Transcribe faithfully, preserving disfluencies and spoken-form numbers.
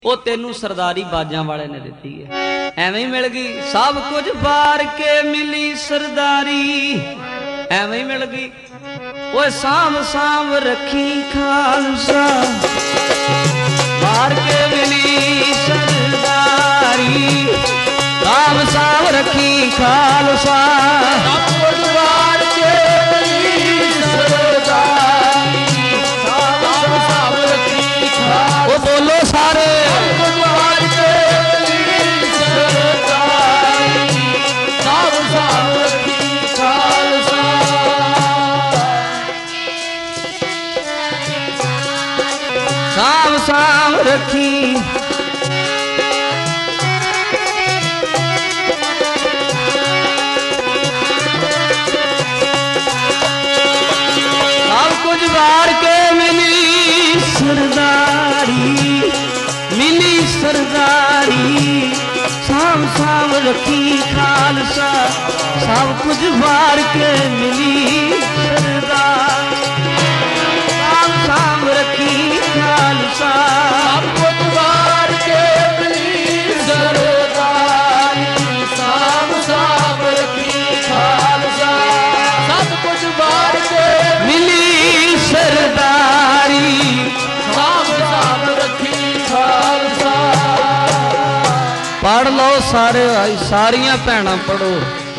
ਉਹ ਤੈਨੂੰ ਸਰਦਾਰੀ ਬਾਜਾਂ ਵਾਲੇ ਨੇ ਦਿੱਤੀ ਹੈ, ਐਵੇਂ ਹੀ ਮਿਲ ਗਈ। ਸਭ ਕੁਝ ਵਾਰ ਕੇ ਮਿਲੀ ਸਰਦਾਰੀ, ਐਵੇਂ ਹੀ ਮਿਲ ਗਈ। ਓਏ ਸਾਂਭ ਸਾਂਭ ਰੱਖੀ ਖਾਲਸਾ, ਵਾਰ ਕੇ ਮਿਲੀ ਸਰਦਾਰੀ, ਸਾਂਭ ਸਾਂਭ ਰੱਖੀ ਖਾਲਸਾ, ਸਭ ਕੁਝ ਵਾਰ ਕੇ ਮਿਲੀ ਸਰਦਾਰੀ, ਸਾਂਭ ਸਾਂਭ ਰੱਖੀ ਖਾਲਸਾ। ਉਹ ਬੋਲੋ ਸਾਰੇ, साम साम रखी सब कुछ वार के मिली सरदारी, मिली सरदारी, साम साम रखी खालसा, सब कुछ वार के मिली सरदारी, साम साम रखी खालसा, सब कुछ वार के मिली सरदारी, साम साम रखी खालसा, सब कुछ वार के मिली सरदारी, साम साम रखी खालसा। पढ़ लो सारे, सारियां भैणां पढ़ो।